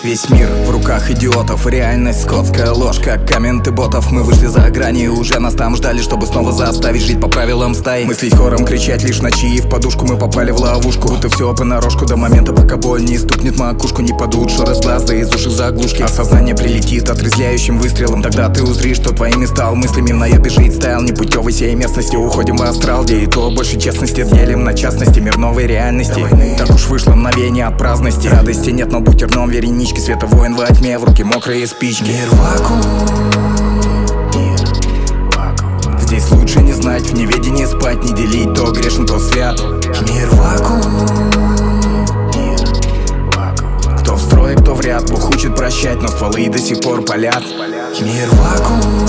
Весь мир в руках идиотов, реальность скотская ложь, как комменты ботов. Мы вышли за грани, уже нас там ждали, чтобы снова заставить жить по правилам стаи. Мыслить хором, кричать лишь ночи, и в подушку мы попали в ловушку. Будто все понарошку до момента, пока боль не стукнет макушку. Не падут шоры с глаз, да из уши заглушки. Осознание прилетит отрезвляющим выстрелом. Тогда ты узришь, что твоим не стал. Мыслями в наебе жить стайл непутевой сей местности. Уходим в астрал, где и то больше честности. Делим на частности мир новой реальности. Так уж вышло мгновение от праздности. Радости нет, но будь терном веренички. Света воин во тьме, в руки мокрые спички. Мир вакуум. Здесь лучше не знать, в неведении спать, не делить, то грешен, то свят. Мир вакуум. Кто в строе, кто в ряд, Бог учит прощать, но стволы до сих пор палят. Мир вакуум.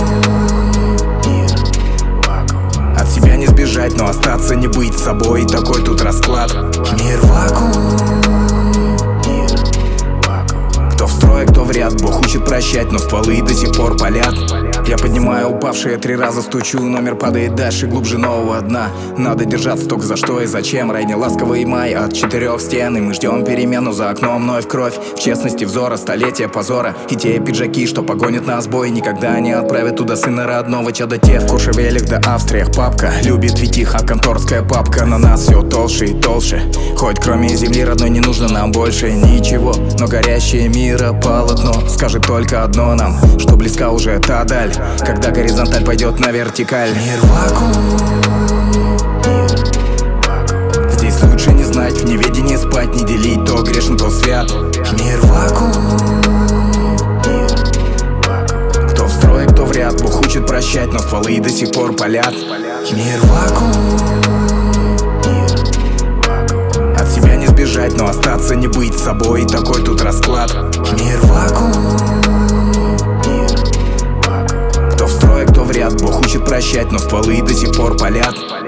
От себя не сбежать, но остаться не быть собой, такой тут расклад. Мир вакуум. Кто в строе, кто в ряд, Бог учит прощать, но стволы до сих пор палят. Я поднимаю упавшие, 3 раза стучу, номер падает дальше, глубже нового дна. Надо держаться только за что и зачем. Рай не ласковый май от 4 стен, и мы ждем перемену за окном, вновь кровь. В честности взора, столетия позора. И те пиджаки, что погонят на сбой, никогда не отправят туда сына родного чада. Те в Куршевелях да Австриях папка любит ведь их, а конторская папка на нас все толще и толще. Хоть кроме земли родной не нужно нам больше ничего, но горящее мира полотно скажет только одно нам, что близка уже та даль, когда горизонталь пойдет на вертикаль. Мир вакуум. Здесь лучше не знать, в неведении спать, не делить, то грешен, то свят. Мир вакуум. Кто в строе, кто в ряд, Бог учит прощать, но стволы до сих пор палят. Мир вакуум. От себя не сбежать, но остаться не быть собой, такой тут расклад. Мир вакуум. Кто в строе, кто в ряд, Бог учит прощать, но стволы до сих пор палят.